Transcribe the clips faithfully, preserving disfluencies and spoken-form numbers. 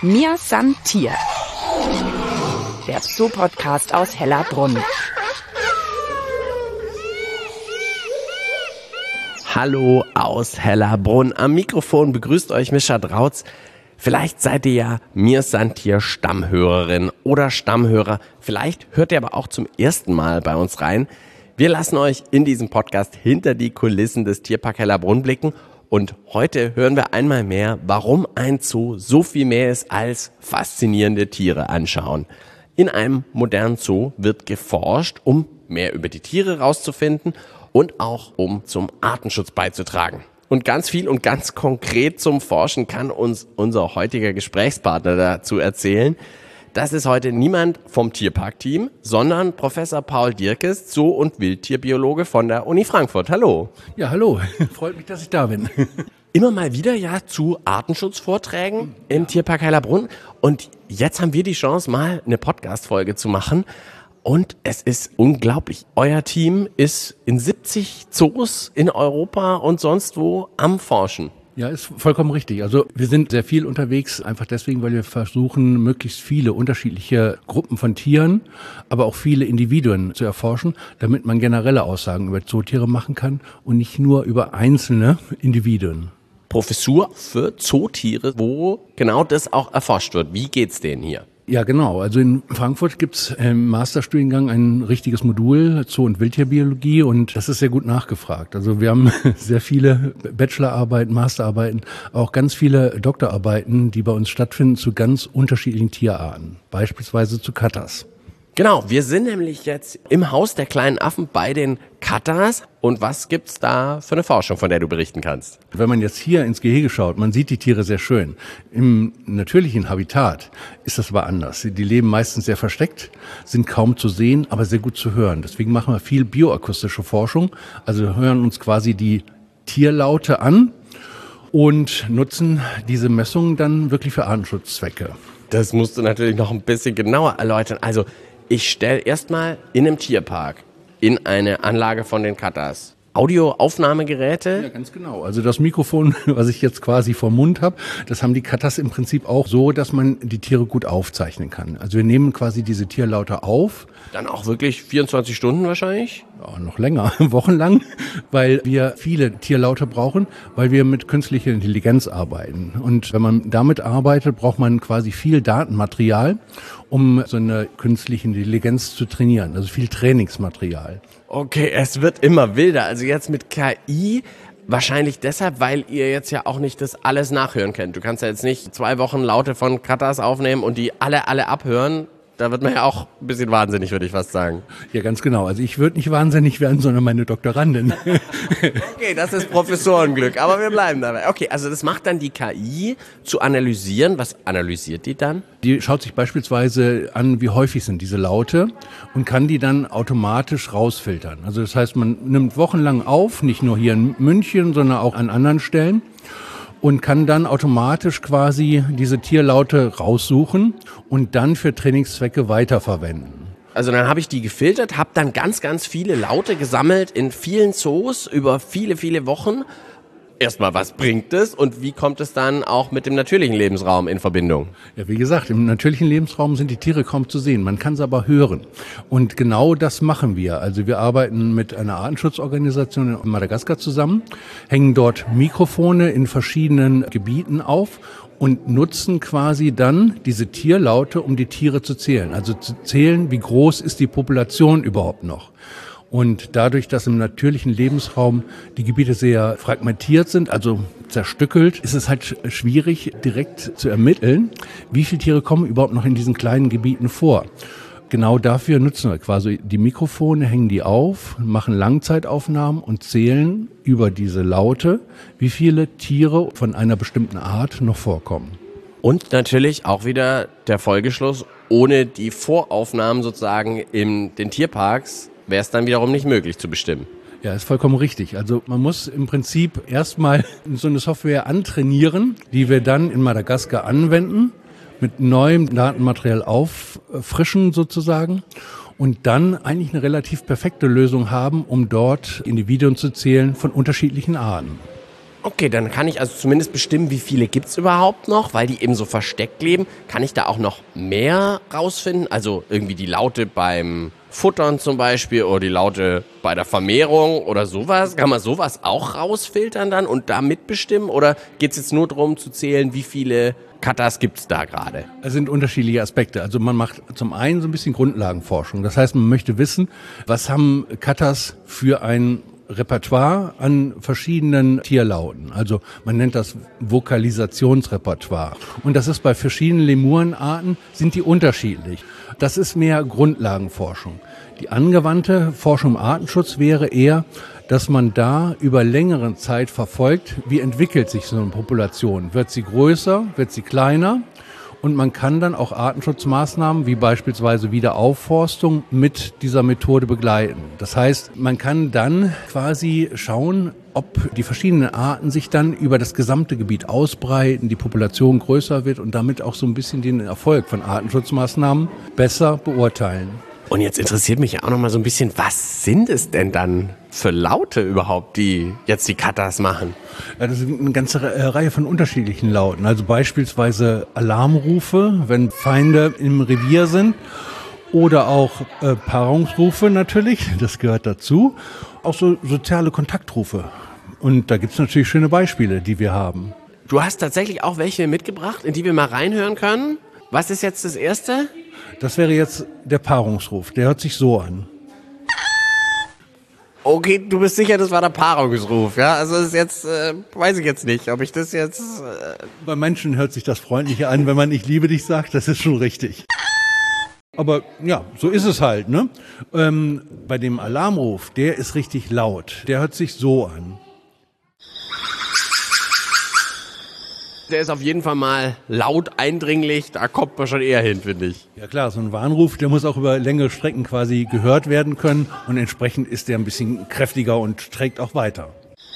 Mir san Tier, der Zoo-Podcast aus Hellerbrunn. Hallo aus Hellerbrunn. Am Mikrofon begrüßt euch Mischa Drautz. Vielleicht seid ihr ja Mir san Tier Stammhörerin oder Stammhörer. Vielleicht hört ihr aber auch zum ersten Mal bei uns rein. Wir lassen euch in diesem Podcast hinter die Kulissen des Tierpark Hellerbrunn blicken. Und heute hören wir einmal mehr, warum ein Zoo so viel mehr ist als faszinierende Tiere anschauen. In einem modernen Zoo wird geforscht, um mehr über die Tiere rauszufinden und auch um zum Artenschutz beizutragen. Und ganz viel und ganz konkret zum Forschen kann uns unser heutiger Gesprächspartner dazu erzählen. Das ist heute niemand vom Tierpark-Team, sondern Professor Paul Dierkes, Zoo- und Wildtierbiologe von der Uni Frankfurt. Hallo. Ja, hallo. Freut mich, dass ich da bin. Immer mal wieder ja zu Artenschutzvorträgen im Tierpark Hellerbrunn. Und jetzt haben wir die Chance, mal eine Podcast-Folge zu machen. Und es ist unglaublich. Euer Team ist in siebzig Zoos in Europa und sonst wo am Forschen. Ja, ist vollkommen richtig. Also wir sind sehr viel unterwegs, einfach deswegen, weil wir versuchen, möglichst viele unterschiedliche Gruppen von Tieren, aber auch viele Individuen zu erforschen, damit man generelle Aussagen über Zootiere machen kann und nicht nur über einzelne Individuen. Professur für Zootiere, wo genau das auch erforscht wird. Wie geht's denen hier? Ja, genau. Also in Frankfurt gibt's im Masterstudiengang ein richtiges Modul Zoo- und Wildtierbiologie und das ist sehr gut nachgefragt. Also wir haben sehr viele Bachelorarbeiten, Masterarbeiten, auch ganz viele Doktorarbeiten, die bei uns stattfinden zu ganz unterschiedlichen Tierarten, beispielsweise zu Katas. Genau, wir sind nämlich jetzt im Haus der kleinen Affen bei den Katas. Und was gibt's da für eine Forschung, von der du berichten kannst? Wenn man jetzt hier ins Gehege schaut, man sieht die Tiere sehr schön. Im natürlichen Habitat ist das aber anders. Die leben meistens sehr versteckt, sind kaum zu sehen, aber sehr gut zu hören. Deswegen machen wir viel bioakustische Forschung. Also hören uns quasi die Tierlaute an und nutzen diese Messungen dann wirklich für Artenschutzzwecke. Das musst du natürlich noch ein bisschen genauer erläutern. Also ich stelle erstmal in einem Tierpark in eine Anlage von den Katas Audioaufnahmegeräte. Ja, ganz genau. Also das Mikrofon, was ich jetzt quasi vor Mund habe, das haben die Katas im Prinzip auch so, dass man die Tiere gut aufzeichnen kann. Also wir nehmen quasi diese Tierlaute auf. Dann auch wirklich vierundzwanzig Stunden wahrscheinlich? Ja, noch länger, wochenlang, weil wir viele Tierlaute brauchen, weil wir mit künstlicher Intelligenz arbeiten. Und wenn man damit arbeitet, braucht man quasi viel Datenmaterial, um so eine künstliche Intelligenz zu trainieren. Also viel Trainingsmaterial. Okay, es wird immer wilder. Also jetzt mit K I, wahrscheinlich deshalb, weil ihr jetzt ja auch nicht das alles nachhören könnt. Du kannst ja jetzt nicht zwei Wochen Laute von Katas aufnehmen und die alle, alle abhören. Da wird man ja auch ein bisschen wahnsinnig, würde ich fast sagen. Ja, ganz genau. Also ich würde nicht wahnsinnig werden, sondern meine Doktorandin. Okay, das ist Professorenglück, aber wir bleiben dabei. Okay, also das macht dann die K I zu analysieren. Was analysiert die dann? Die schaut sich beispielsweise an, wie häufig sind diese Laute und kann die dann automatisch rausfiltern. Also das heißt, man nimmt wochenlang auf, nicht nur hier in München, sondern auch an anderen Stellen. Und kann dann automatisch quasi diese Tierlaute raussuchen und dann für Trainingszwecke weiterverwenden. Also dann habe ich die gefiltert, habe dann ganz, ganz viele Laute gesammelt in vielen Zoos über viele, viele Wochen. Erstmal, was bringt es und wie kommt es dann auch mit dem natürlichen Lebensraum in Verbindung? Ja, wie gesagt, im natürlichen Lebensraum sind die Tiere kaum zu sehen. Man kann sie aber hören. Und genau das machen wir. Also wir arbeiten mit einer Artenschutzorganisation in Madagaskar zusammen, hängen dort Mikrofone in verschiedenen Gebieten auf und nutzen quasi dann diese Tierlaute, um die Tiere zu zählen. Also zu zählen, wie groß ist die Population überhaupt noch. Und dadurch, dass im natürlichen Lebensraum die Gebiete sehr fragmentiert sind, also zerstückelt, ist es halt schwierig, direkt zu ermitteln, wie viele Tiere kommen überhaupt noch in diesen kleinen Gebieten vor. Genau dafür nutzen wir quasi die Mikrofone, hängen die auf, machen Langzeitaufnahmen und zählen über diese Laute, wie viele Tiere von einer bestimmten Art noch vorkommen. Und natürlich auch wieder der Folgeschluss, ohne die Voraufnahmen sozusagen in den Tierparks wäre es dann wiederum nicht möglich zu bestimmen. Ja, ist vollkommen richtig. Also man muss im Prinzip erstmal so eine Software antrainieren, die wir dann in Madagaskar anwenden, mit neuem Datenmaterial auffrischen sozusagen und dann eigentlich eine relativ perfekte Lösung haben, um dort Individuen zu zählen von unterschiedlichen Arten. Okay, dann kann ich also zumindest bestimmen, wie viele gibt's überhaupt noch, weil die eben so versteckt leben. Kann ich da auch noch mehr rausfinden? Also irgendwie die Laute beim Futtern zum Beispiel oder die Laute bei der Vermehrung oder sowas. Kann man sowas auch rausfiltern dann und da mitbestimmen? Oder geht's jetzt nur darum zu zählen, wie viele Katas gibt's da gerade? Es sind unterschiedliche Aspekte. Also man macht zum einen so ein bisschen Grundlagenforschung. Das heißt, man möchte wissen, was haben Katas für ein Repertoire an verschiedenen Tierlauten. Also man nennt das Vokalisationsrepertoire. Und das ist bei verschiedenen Lemurenarten, sind die unterschiedlich. Das ist mehr Grundlagenforschung. Die angewandte Forschung im Artenschutz wäre eher, dass man da über längere Zeit verfolgt, wie entwickelt sich so eine Population. Wird sie größer, wird sie kleiner? Und man kann dann auch Artenschutzmaßnahmen wie beispielsweise Wiederaufforstung mit dieser Methode begleiten. Das heißt, man kann dann quasi schauen, ob die verschiedenen Arten sich dann über das gesamte Gebiet ausbreiten, die Population größer wird und damit auch so ein bisschen den Erfolg von Artenschutzmaßnahmen besser beurteilen. Und jetzt interessiert mich ja auch noch mal so ein bisschen, was sind es denn dann für Laute überhaupt, die jetzt die Katas machen? Ja, das sind eine ganze Reihe von unterschiedlichen Lauten. Also beispielsweise Alarmrufe, wenn Feinde im Revier sind. Oder auch äh, Paarungsrufe natürlich, das gehört dazu. Auch so soziale Kontaktrufe. Und da gibt's natürlich schöne Beispiele, die wir haben. Du hast tatsächlich auch welche mitgebracht, in die wir mal reinhören können. Was ist jetzt das erste? Das wäre jetzt der Paarungsruf. Der hört sich so an. Okay, du bist sicher, das war der Paarungsruf, ja? Also ist jetzt, äh, weiß ich jetzt nicht, ob ich das jetzt... Äh Bei Menschen hört sich das freundlicher an, wenn man "Ich liebe dich" sagt, das ist schon richtig. Aber ja, so ist es halt, ne? Ähm, bei dem Alarmruf, der ist richtig laut. Der hört sich so an. Der ist auf jeden Fall mal laut, eindringlich, da kommt man schon eher hin, finde ich. Ja klar, so ein Warnruf, der muss auch über längere Strecken quasi gehört werden können und entsprechend ist der ein bisschen kräftiger und trägt auch weiter.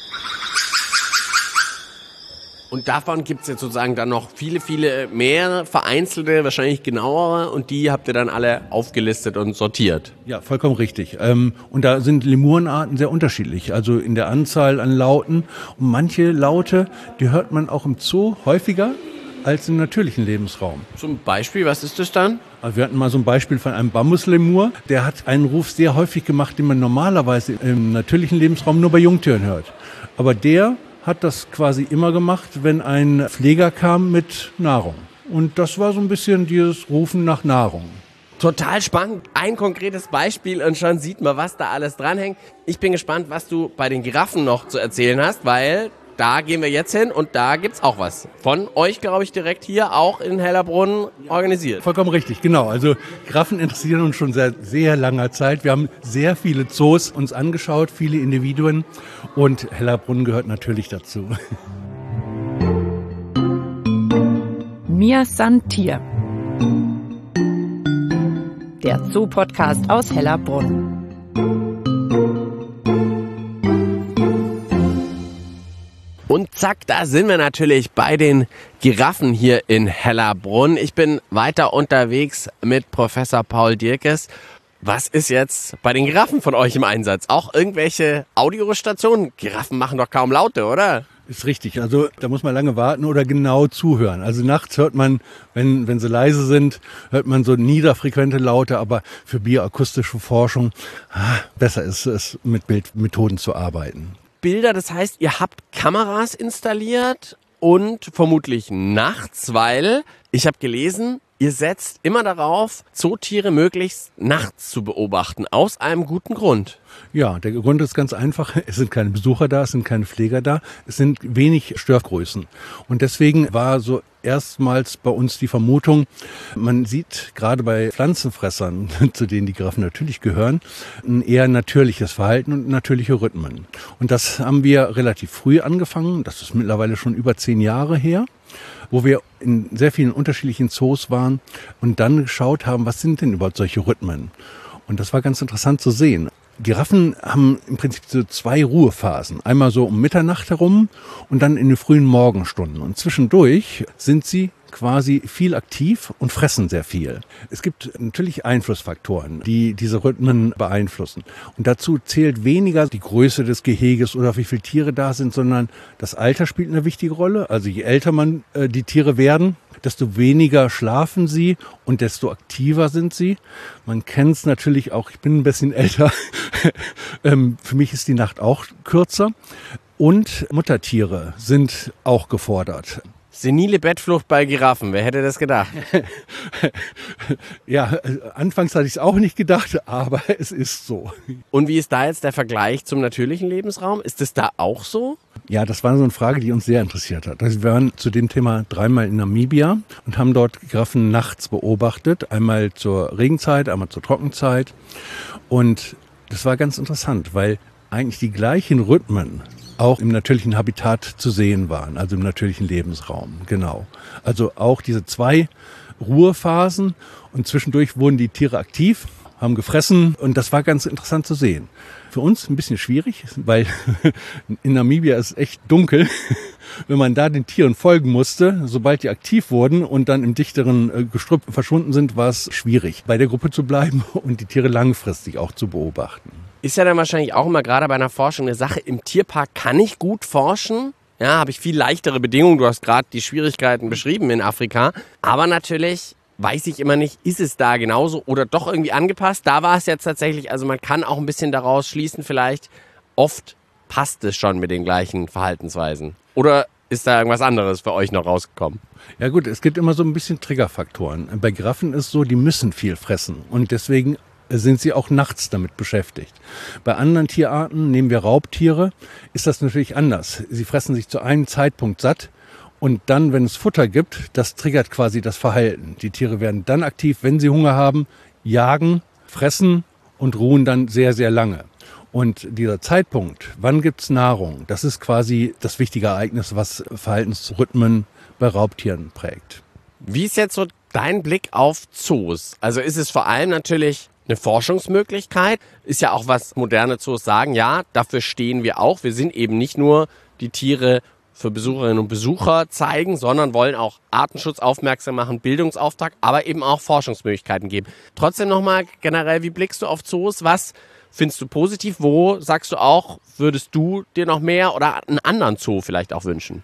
Und davon gibt's jetzt sozusagen dann noch viele, viele mehr vereinzelte, wahrscheinlich genauere und die habt ihr dann alle aufgelistet und sortiert. Ja, vollkommen richtig. Ähm, und da sind Lemurenarten sehr unterschiedlich, also in der Anzahl an Lauten. Und manche Laute, die hört man auch im Zoo häufiger als im natürlichen Lebensraum. Zum Beispiel, was ist das dann? Also wir hatten mal so ein Beispiel von einem Bambuslemur, der hat einen Ruf sehr häufig gemacht, den man normalerweise im natürlichen Lebensraum nur bei Jungtieren hört. Aber der hat das quasi immer gemacht, wenn ein Pfleger kam mit Nahrung. Und das war so ein bisschen dieses Rufen nach Nahrung. Total spannend. Ein konkretes Beispiel und schon sieht man, was da alles dranhängt. Ich bin gespannt, was du bei den Giraffen noch zu erzählen hast, weil da gehen wir jetzt hin und da gibt's auch was. Von euch, glaube ich, direkt hier auch in Hellerbrunn organisiert. Vollkommen richtig, genau. Also Giraffen interessieren uns schon seit sehr langer Zeit. Wir haben sehr viele Zoos uns angeschaut, viele Individuen und Hellerbrunn gehört natürlich dazu. Mir san Tier. Der Zoo-Podcast aus Hellerbrunn. Und zack, da sind wir natürlich bei den Giraffen hier in Hellerbrunn. Ich bin weiter unterwegs mit Professor Paul Dierkes. Was ist jetzt bei den Giraffen von euch im Einsatz? Auch irgendwelche Audiostationen? Giraffen machen doch kaum Laute, oder? Ist richtig. Also da muss man lange warten oder genau zuhören. Also nachts hört man, wenn, wenn sie leise sind, hört man so niederfrequente Laute. Aber für bioakustische Forschung ah, besser ist es, mit Bildmethoden zu arbeiten. Bilder, das heißt, ihr habt Kameras installiert und vermutlich nachts, weil ich habe gelesen, ihr setzt immer darauf, Zootiere möglichst nachts zu beobachten, aus einem guten Grund. Ja, der Grund ist ganz einfach. Es sind keine Besucher da, es sind keine Pfleger da, es sind wenig Störgrößen. Und deswegen war so erstmals bei uns die Vermutung, man sieht gerade bei Pflanzenfressern, zu denen die Giraffen natürlich gehören, ein eher natürliches Verhalten und natürliche Rhythmen. Und das haben wir relativ früh angefangen, das ist mittlerweile schon über zehn Jahre her, wo wir in sehr vielen unterschiedlichen Zoos waren und dann geschaut haben, was sind denn überhaupt solche Rhythmen. Und das war ganz interessant zu sehen. Giraffen haben im Prinzip so zwei Ruhephasen. Einmal so um Mitternacht herum und dann in den frühen Morgenstunden. Und zwischendurch sind sie quasi viel aktiv und fressen sehr viel. Es gibt natürlich Einflussfaktoren, die diese Rhythmen beeinflussen. Und dazu zählt weniger die Größe des Geheges oder wie viele Tiere da sind, sondern das Alter spielt eine wichtige Rolle. Also je älter man äh, die Tiere werden, desto weniger schlafen sie und desto aktiver sind sie. Man kennt es natürlich auch, ich bin ein bisschen älter, ähm, für mich ist die Nacht auch kürzer. Und Muttertiere sind auch gefordert. Senile Bettflucht bei Giraffen, wer hätte das gedacht? Ja, anfangs hatte ich es auch nicht gedacht, aber es ist so. Und wie ist da jetzt der Vergleich zum natürlichen Lebensraum? Ist es da auch so? Ja, das war so eine Frage, die uns sehr interessiert hat. Also wir waren zu dem Thema dreimal in Namibia und haben dort Giraffen nachts beobachtet. Einmal zur Regenzeit, einmal zur Trockenzeit. Und das war ganz interessant, weil eigentlich die gleichen Rhythmen auch im natürlichen Habitat zu sehen waren, also im natürlichen Lebensraum, genau. Also auch diese zwei Ruhephasen und zwischendurch wurden die Tiere aktiv, haben gefressen und das war ganz interessant zu sehen. Für uns ein bisschen schwierig, weil in Namibia ist echt dunkel. Wenn man da den Tieren folgen musste, sobald die aktiv wurden und dann im dichteren Gestrüpp verschwunden sind, war es schwierig, bei der Gruppe zu bleiben und die Tiere langfristig auch zu beobachten. Ist ja dann wahrscheinlich auch immer gerade bei einer Forschung eine Sache. Im Tierpark kann ich gut forschen. Ja, habe ich viel leichtere Bedingungen. Du hast gerade die Schwierigkeiten beschrieben in Afrika. Aber natürlich weiß ich immer nicht, ist es da genauso oder doch irgendwie angepasst. Da war es jetzt tatsächlich, also man kann auch ein bisschen daraus schließen, vielleicht oft passt es schon mit den gleichen Verhaltensweisen. Oder ist da irgendwas anderes für euch noch rausgekommen? Ja gut, es gibt immer so ein bisschen Triggerfaktoren. Bei Giraffen ist es so, die müssen viel fressen und deswegen sind sie auch nachts damit beschäftigt. Bei anderen Tierarten, nehmen wir Raubtiere, ist das natürlich anders. Sie fressen sich zu einem Zeitpunkt satt und dann, wenn es Futter gibt, das triggert quasi das Verhalten. Die Tiere werden dann aktiv, wenn sie Hunger haben, jagen, fressen und ruhen dann sehr, sehr lange. Und dieser Zeitpunkt, wann gibt's Nahrung, das ist quasi das wichtige Ereignis, was Verhaltensrhythmen bei Raubtieren prägt. Wie ist jetzt so dein Blick auf Zoos? Also ist es vor allem natürlich eine Forschungsmöglichkeit, ist ja auch, was moderne Zoos sagen, ja, dafür stehen wir auch. Wir sind eben nicht nur die Tiere für Besucherinnen und Besucher zeigen, sondern wollen auch Artenschutz aufmerksam machen, Bildungsauftrag, aber eben auch Forschungsmöglichkeiten geben. Trotzdem nochmal generell, wie blickst du auf Zoos? Was findest du positiv? Wo sagst du auch, würdest du dir noch mehr oder einen anderen Zoo vielleicht auch wünschen?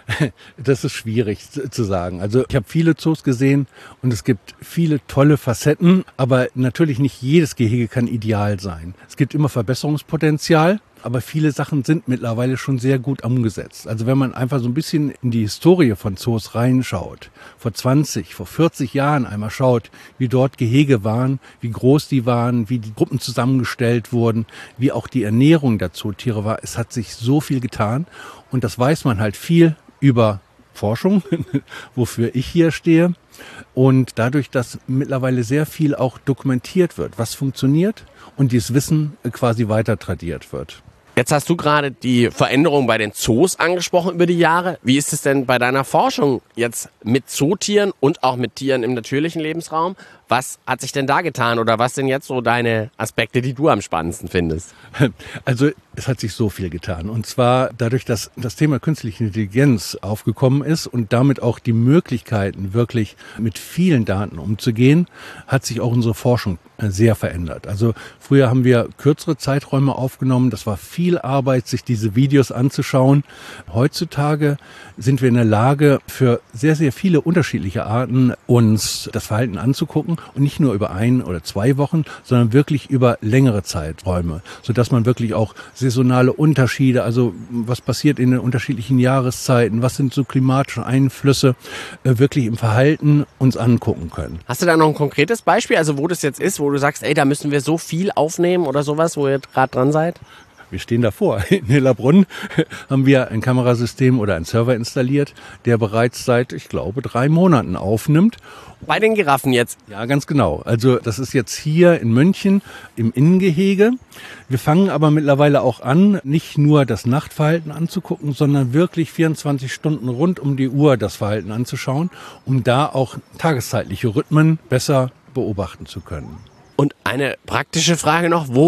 Das ist schwierig zu sagen. Also ich habe viele Zoos gesehen und es gibt viele tolle Facetten, aber natürlich nicht jedes Gehege kann ideal sein. Es gibt immer Verbesserungspotenzial, aber viele Sachen sind mittlerweile schon sehr gut umgesetzt. Also wenn man einfach so ein bisschen in die Historie von Zoos reinschaut, vor zwanzig, vor vierzig Jahren einmal schaut, wie dort Gehege waren, wie groß die waren, wie die Gruppen zusammengestellt wurden, wie auch die Ernährung der Zootiere war. Es hat sich so viel getan und das weiß man halt viel über Forschung, wofür ich hier stehe. Und dadurch, dass mittlerweile sehr viel auch dokumentiert wird, was funktioniert und dieses Wissen quasi weiter tradiert wird. Jetzt hast du gerade die Veränderung bei den Zoos angesprochen über die Jahre. Wie ist es denn bei deiner Forschung jetzt mit Zootieren und auch mit Tieren im natürlichen Lebensraum? Was hat sich denn da getan oder was sind jetzt so deine Aspekte, die du am spannendsten findest? Also es hat sich so viel getan und zwar dadurch, dass das Thema künstliche Intelligenz aufgekommen ist und damit auch die Möglichkeiten, wirklich mit vielen Daten umzugehen, hat sich auch unsere Forschung sehr verändert. Also früher haben wir kürzere Zeiträume aufgenommen, das war viel Arbeit, sich diese Videos anzuschauen. Heutzutage sind wir in der Lage, für sehr, sehr viele unterschiedliche Arten uns das Verhalten anzugucken. Und nicht nur über ein oder zwei Wochen, sondern wirklich über längere Zeiträume, sodass man wirklich auch saisonale Unterschiede, also was passiert in den unterschiedlichen Jahreszeiten, was sind so klimatische Einflüsse, wirklich im Verhalten uns angucken können. Hast du da noch ein konkretes Beispiel, also wo das jetzt ist, wo du sagst, ey, da müssen wir so viel aufnehmen oder sowas, wo ihr gerade dran seid? Wir stehen davor. In Hellerbrunn haben wir ein Kamerasystem oder einen Server installiert, der bereits seit, ich glaube, drei Monaten aufnimmt. Bei den Giraffen jetzt? Ja, ganz genau. Also das ist jetzt hier in München im Innengehege. Wir fangen aber mittlerweile auch an, nicht nur das Nachtverhalten anzugucken, sondern wirklich vierundzwanzig Stunden rund um die Uhr das Verhalten anzuschauen, um da auch tageszeitliche Rhythmen besser beobachten zu können. Und eine praktische Frage noch, wo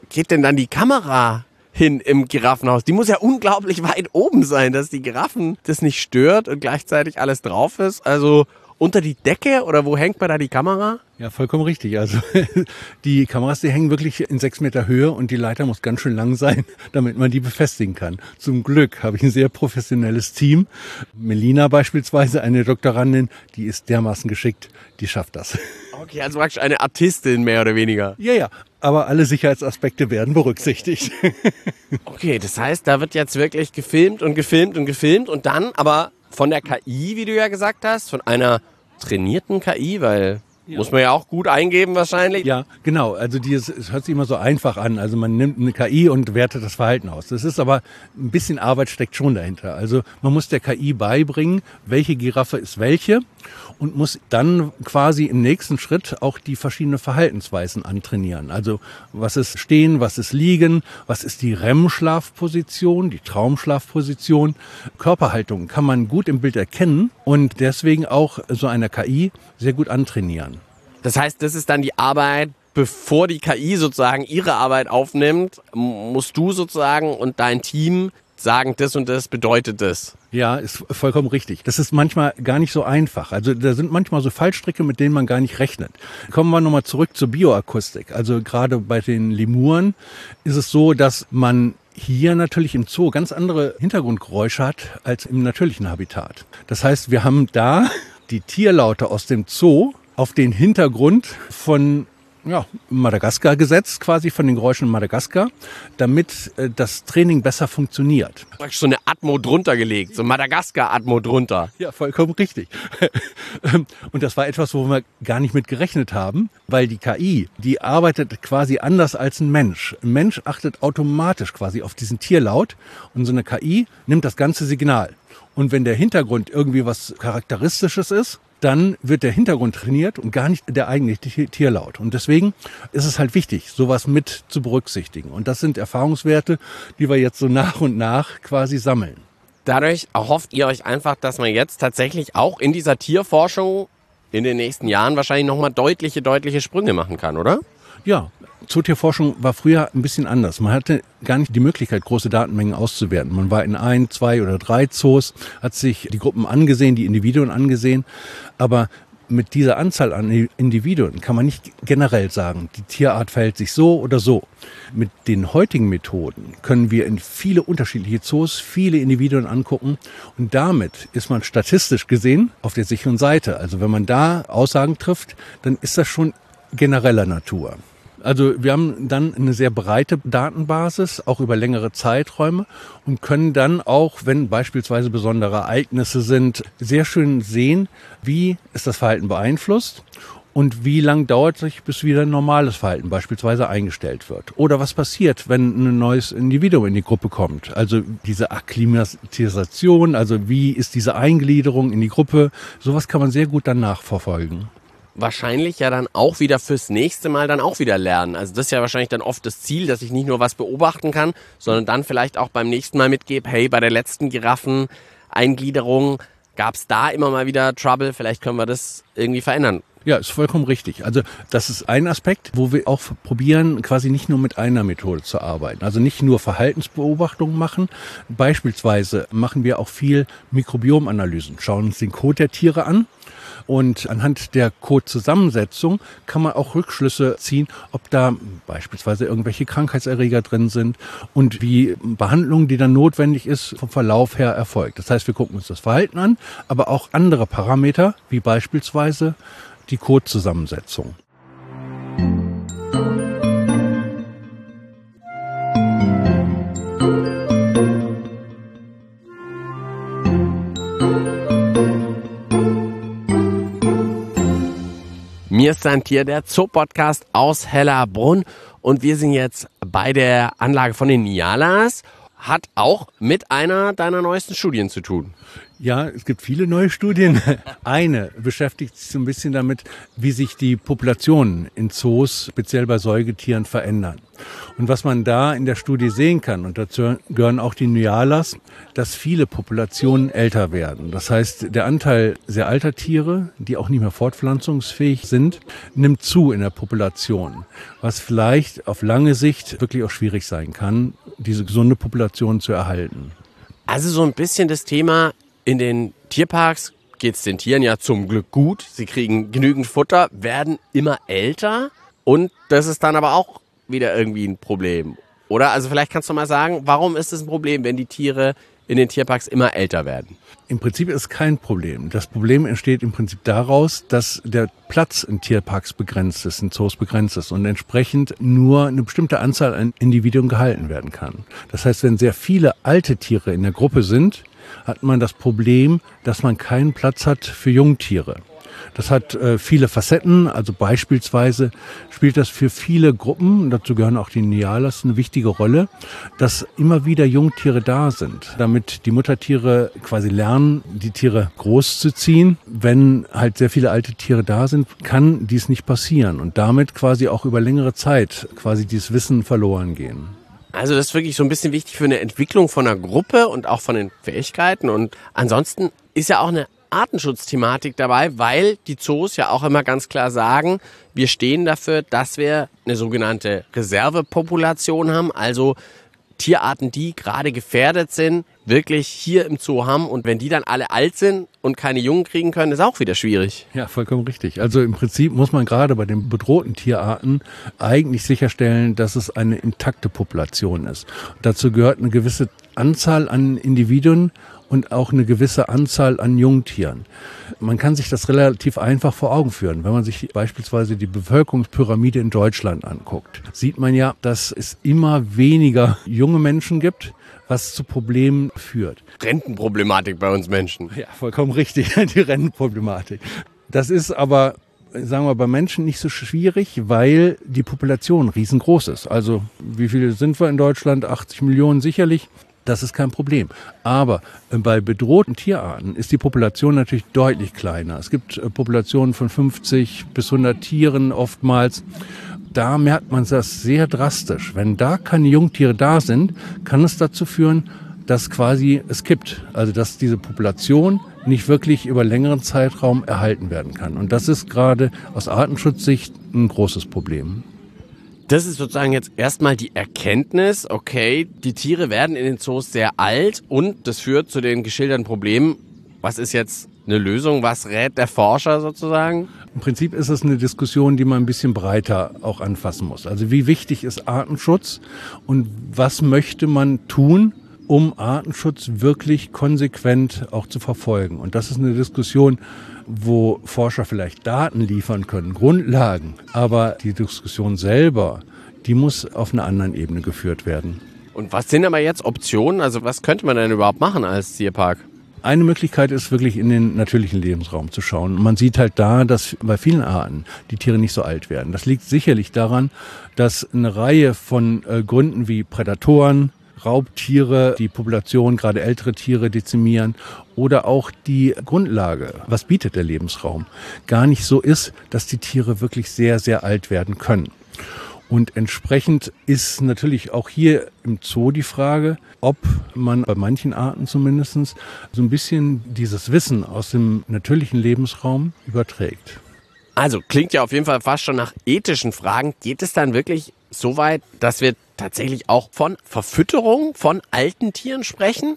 geht denn dann die Kamera hin im Giraffenhaus? Die muss ja unglaublich weit oben sein, dass die Giraffen das nicht stört und gleichzeitig alles drauf ist. Also unter die Decke oder wo hängt man da die Kamera? Ja, vollkommen richtig. Also die Kameras, die hängen wirklich in sechs Meter Höhe und die Leiter muss ganz schön lang sein, damit man die befestigen kann. Zum Glück habe ich ein sehr professionelles Team. Melina beispielsweise, eine Doktorandin, die ist dermaßen geschickt, die schafft das. Okay, also praktisch eine Artistin mehr oder weniger. Ja, ja, aber alle Sicherheitsaspekte werden berücksichtigt. Okay, das heißt, da wird jetzt wirklich gefilmt und gefilmt und gefilmt und dann aber von der K I, wie du ja gesagt hast, von einer trainierten K I, weil ja. muss man ja auch gut eingeben wahrscheinlich. Ja, genau. Also die, es hört sich immer so einfach an. Also man nimmt eine K I und wertet das Verhalten aus. Das ist aber ein bisschen Arbeit steckt schon dahinter. Also man muss der K I beibringen, welche Giraffe ist welche und muss dann quasi im nächsten Schritt auch die verschiedenen Verhaltensweisen antrainieren. Also was ist Stehen, was ist Liegen, was ist die R E M-Schlafposition, die Traumschlafposition. Körperhaltung kann man gut im Bild erkennen und deswegen auch so eine K I sehr gut antrainieren. Das heißt, das ist dann die Arbeit, bevor die K I sozusagen ihre Arbeit aufnimmt, musst du sozusagen und dein Team sagen, das und das bedeutet das. Ja, ist vollkommen richtig. Das ist manchmal gar nicht so einfach. Also da sind manchmal so Fallstricke, mit denen man gar nicht rechnet. Kommen wir nochmal zurück zur Bioakustik. Also gerade bei den Lemuren ist es so, dass man hier natürlich im Zoo ganz andere Hintergrundgeräusche hat als im natürlichen Habitat. Das heißt, wir haben da die Tierlaute aus dem Zoo auf den Hintergrund von ja, Madagaskar gesetzt, quasi von den Geräuschen in Madagaskar, damit äh, das Training besser funktioniert. So eine Atmo drunter gelegt, so Madagaskar-Atmo drunter. Ja, vollkommen richtig. Und das war etwas, wo wir gar nicht mit gerechnet haben, weil die K I, die arbeitet quasi anders als ein Mensch. Ein Mensch achtet automatisch quasi auf diesen Tierlaut und so eine K I nimmt das ganze Signal. Und wenn der Hintergrund irgendwie was Charakteristisches ist, dann wird der Hintergrund trainiert und gar nicht der eigentliche Tierlaut. Und deswegen ist es halt wichtig, sowas mit zu berücksichtigen. Und das sind Erfahrungswerte, die wir jetzt so nach und nach quasi sammeln. Dadurch erhofft ihr euch einfach, dass man jetzt tatsächlich auch in dieser Tierforschung in den nächsten Jahren wahrscheinlich nochmal deutliche, deutliche Sprünge machen kann, oder? Ja, Zootierforschung war früher ein bisschen anders. Man hatte gar nicht die Möglichkeit, große Datenmengen auszuwerten. Man war in ein, zwei oder drei Zoos, hat sich die Gruppen angesehen, die Individuen angesehen. Aber mit dieser Anzahl an Individuen kann man nicht generell sagen, die Tierart verhält sich so oder so. Mit den heutigen Methoden können wir in viele unterschiedliche Zoos viele Individuen angucken und damit ist man statistisch gesehen auf der sicheren Seite. Also wenn man da Aussagen trifft, dann ist das schon genereller Natur. Also wir haben dann eine sehr breite Datenbasis, auch über längere Zeiträume und können dann auch, wenn beispielsweise besondere Ereignisse sind, sehr schön sehen, wie ist das Verhalten beeinflusst und wie lang dauert es, bis wieder ein normales Verhalten beispielsweise eingestellt wird. Oder was passiert, wenn ein neues Individuum in die Gruppe kommt. Also diese Akklimatisation, also wie ist diese Eingliederung in die Gruppe, sowas kann man sehr gut dann nachverfolgen. Wahrscheinlich ja dann auch wieder fürs nächste Mal dann auch wieder lernen. Also das ist ja wahrscheinlich dann oft das Ziel, dass ich nicht nur was beobachten kann, sondern dann vielleicht auch beim nächsten Mal mitgebe, hey, bei der letzten Giraffen-Eingliederung gab es da immer mal wieder Trouble, vielleicht können wir das irgendwie verändern. Ja, ist vollkommen richtig. Also das ist ein Aspekt, wo wir auch probieren, quasi nicht nur mit einer Methode zu arbeiten. Also nicht nur Verhaltensbeobachtungen machen. Beispielsweise machen wir auch viel Mikrobiomanalysen, schauen uns den Kot der Tiere an. Und anhand der Kotzusammensetzung kann man auch Rückschlüsse ziehen, ob da beispielsweise irgendwelche Krankheitserreger drin sind und wie Behandlung, die dann notwendig ist, vom Verlauf her erfolgt. Das heißt, wir gucken uns das Verhalten an, aber auch andere Parameter, wie beispielsweise die Kotzusammensetzung. Mir ist Santier, der Zoo-Podcast aus Hellerbrunn und wir sind jetzt bei der Anlage von den Nialas. Hat auch mit einer deiner neuesten Studien zu tun. Ja, es gibt viele neue Studien. Eine beschäftigt sich so ein bisschen damit, wie sich die Populationen in Zoos, speziell bei Säugetieren, verändern. Und was man da in der Studie sehen kann, und dazu gehören auch die Nyalas, dass viele Populationen älter werden. Das heißt, der Anteil sehr alter Tiere, die auch nicht mehr fortpflanzungsfähig sind, nimmt zu in der Population. Was vielleicht auf lange Sicht wirklich auch schwierig sein kann, diese gesunde Population zu erhalten. Also so ein bisschen das Thema, in den Tierparks geht es den Tieren ja zum Glück gut. Sie kriegen genügend Futter, werden immer älter und das ist dann aber auch wieder irgendwie ein Problem. Oder? Also vielleicht kannst du mal sagen, warum ist es ein Problem, wenn die Tiere in den Tierparks immer älter werden? Im Prinzip ist es kein Problem. Das Problem entsteht im Prinzip daraus, dass der Platz in Tierparks begrenzt ist, in Zoos begrenzt ist und entsprechend nur eine bestimmte Anzahl an Individuen gehalten werden kann. Das heißt, wenn sehr viele alte Tiere in der Gruppe sind, hat man das Problem, dass man keinen Platz hat für Jungtiere. Das hat äh, viele Facetten, also beispielsweise spielt das für viele Gruppen, dazu gehören auch die Nyalas, eine wichtige Rolle, dass immer wieder Jungtiere da sind, damit die Muttertiere quasi lernen, die Tiere großzuziehen. Wenn halt sehr viele alte Tiere da sind, kann dies nicht passieren und damit quasi auch über längere Zeit quasi dieses Wissen verloren gehen. Also das ist wirklich so ein bisschen wichtig für eine Entwicklung von einer Gruppe und auch von den Fähigkeiten. Und ansonsten ist ja auch eine Artenschutzthematik dabei, weil die Zoos ja auch immer ganz klar sagen, wir stehen dafür, dass wir eine sogenannte Reservepopulation haben, also Tierarten, die gerade gefährdet sind, wirklich hier im Zoo haben. Und wenn die dann alle alt sind und keine Jungen kriegen können, ist auch wieder schwierig. Ja, vollkommen richtig. Also im Prinzip muss man gerade bei den bedrohten Tierarten eigentlich sicherstellen, dass es eine intakte Population ist. Und dazu gehört eine gewisse Anzahl an Individuen und auch eine gewisse Anzahl an Jungtieren. Man kann sich das relativ einfach vor Augen führen. Wenn man sich beispielsweise die Bevölkerungspyramide in Deutschland anguckt, sieht man ja, dass es immer weniger junge Menschen gibt, was zu Problemen führt. Rentenproblematik bei uns Menschen. Ja, vollkommen richtig, die Rentenproblematik. Das ist aber, sagen wir, bei Menschen nicht so schwierig, weil die Population riesengroß ist. Also wie viele sind wir in Deutschland? achtzig Millionen sicherlich. Das ist kein Problem. Aber bei bedrohten Tierarten ist die Population natürlich deutlich kleiner. Es gibt Populationen von fünfzig bis hundert Tieren oftmals. Da merkt man das sehr drastisch. Wenn da keine Jungtiere da sind, kann es dazu führen, dass quasi es kippt. Also dass diese Population nicht wirklich über längeren Zeitraum erhalten werden kann. Und das ist gerade aus Artenschutzsicht ein großes Problem. Das ist sozusagen jetzt erstmal die Erkenntnis, okay, die Tiere werden in den Zoos sehr alt und das führt zu den geschilderten Problemen. Was ist jetzt eine Lösung? Was rät der Forscher sozusagen? Im Prinzip ist es eine Diskussion, die man ein bisschen breiter auch anfassen muss. Also wie wichtig ist Artenschutz und was möchte man tun, um Artenschutz wirklich konsequent auch zu verfolgen? Und das ist eine Diskussion, wo Forscher vielleicht Daten liefern können, Grundlagen. Aber die Diskussion selber, die muss auf einer anderen Ebene geführt werden. Und was sind aber jetzt Optionen? Also was könnte man denn überhaupt machen als Tierpark? Eine Möglichkeit ist wirklich in den natürlichen Lebensraum zu schauen. Und man sieht halt da, dass bei vielen Arten die Tiere nicht so alt werden. Das liegt sicherlich daran, dass eine Reihe von äh, Gründen wie Prädatoren, Raubtiere, die Population, gerade ältere Tiere dezimieren oder auch die Grundlage, was bietet der Lebensraum, gar nicht so ist, dass die Tiere wirklich sehr, sehr alt werden können. Und entsprechend ist natürlich auch hier im Zoo die Frage, ob man bei manchen Arten zumindest so ein bisschen dieses Wissen aus dem natürlichen Lebensraum überträgt. Also klingt ja auf jeden Fall fast schon nach ethischen Fragen. Geht es dann wirklich so weit, dass wir tatsächlich auch von Verfütterung von alten Tieren sprechen?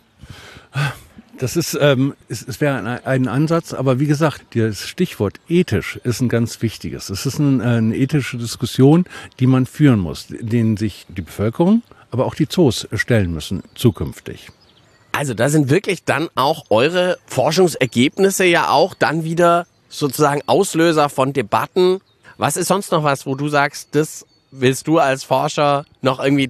Das ist, ähm, es, es wäre ein, ein Ansatz, aber wie gesagt, das Stichwort ethisch ist ein ganz wichtiges. Es ist ein, eine ethische Diskussion, die man führen muss, denen sich die Bevölkerung, aber auch die Zoos stellen müssen zukünftig. Also da sind wirklich dann auch eure Forschungsergebnisse ja auch dann wieder sozusagen Auslöser von Debatten. Was ist sonst noch was, wo du sagst, das willst du als Forscher noch irgendwie den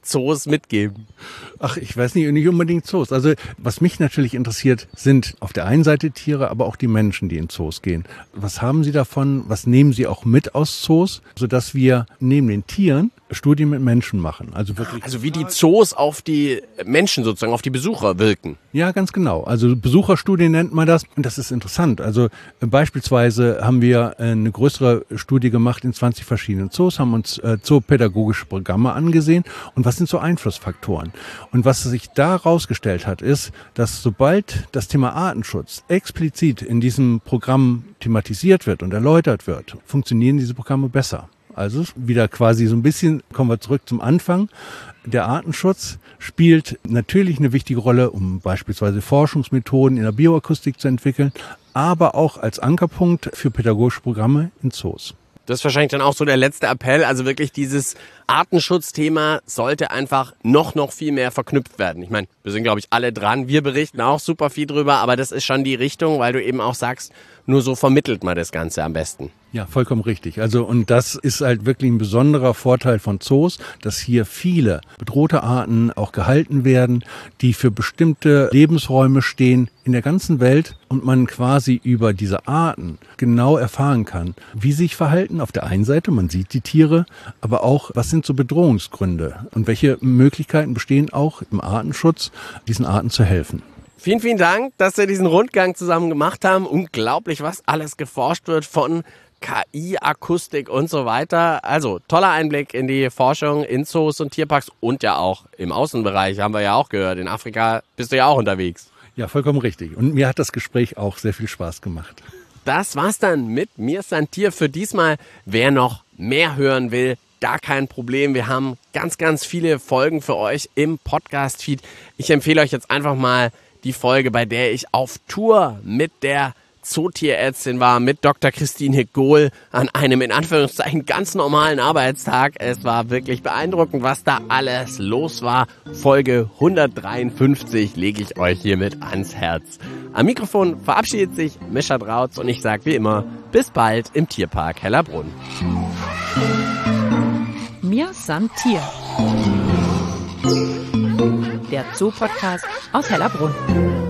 Zoos mitgeben? Ach, ich weiß nicht, nicht unbedingt Zoos. Also was mich natürlich interessiert, sind auf der einen Seite Tiere, aber auch die Menschen, die in Zoos gehen. Was haben Sie davon? Was nehmen Sie auch mit aus Zoos, sodass wir neben den Tieren Studien mit Menschen machen? Also wirklich. Also wie die Zoos auf die Menschen sozusagen, auf die Besucher wirken. Ja, ganz genau. Also Besucherstudien nennt man das. Und das ist interessant. Also äh, beispielsweise haben wir äh, eine größere Studie gemacht in zwanzig verschiedenen Zoos, haben uns äh, zoopädagogische Programme angesehen. Und was sind so Einflussfaktoren? Und was sich da herausgestellt hat, ist, dass sobald das Thema Artenschutz explizit in diesem Programm thematisiert wird und erläutert wird, funktionieren diese Programme besser. Also wieder quasi so ein bisschen, kommen wir zurück zum Anfang. Der Artenschutz spielt natürlich eine wichtige Rolle, um beispielsweise Forschungsmethoden in der Bioakustik zu entwickeln, aber auch als Ankerpunkt für pädagogische Programme in Zoos. Das ist wahrscheinlich dann auch so der letzte Appell. Also wirklich dieses Artenschutzthema sollte einfach noch, noch viel mehr verknüpft werden. Ich meine, wir sind, glaube ich, alle dran. Wir berichten auch super viel drüber, aber das ist schon die Richtung, weil du eben auch sagst, nur so vermittelt man das Ganze am besten. Ja, vollkommen richtig. Also, und das ist halt wirklich ein besonderer Vorteil von Zoos, dass hier viele bedrohte Arten auch gehalten werden, die für bestimmte Lebensräume stehen in der ganzen Welt und man quasi über diese Arten genau erfahren kann, wie sie sich verhalten. Auf der einen Seite, man sieht die Tiere, aber auch, was sind so Bedrohungsgründe und welche Möglichkeiten bestehen auch im Artenschutz, diesen Arten zu helfen. Vielen, vielen Dank, dass wir diesen Rundgang zusammen gemacht haben. Unglaublich, was alles geforscht wird von K I, Akustik und so weiter. Also toller Einblick in die Forschung in Zoos und Tierparks und ja auch im Außenbereich, haben wir ja auch gehört. In Afrika bist du ja auch unterwegs. Ja, vollkommen richtig. Und mir hat das Gespräch auch sehr viel Spaß gemacht. Das war's dann mit Mir Santier für diesmal. Wer noch mehr hören will, gar kein Problem. Wir haben ganz, ganz viele Folgen für euch im Podcast-Feed. Ich empfehle euch jetzt einfach mal die Folge, bei der ich auf Tour mit der Zootierärztin war, mit Doktor Christine Gohl an einem in Anführungszeichen ganz normalen Arbeitstag. Es war wirklich beeindruckend, was da alles los war. Folge hundertdreiundfünfzig lege ich euch hiermit ans Herz. Am Mikrofon verabschiedet sich Mischa Drautz und ich sage wie immer, bis bald im Tierpark Hellerbrunn. Mir Santier. Der Zoo-Podcast aus Hellerbrunn.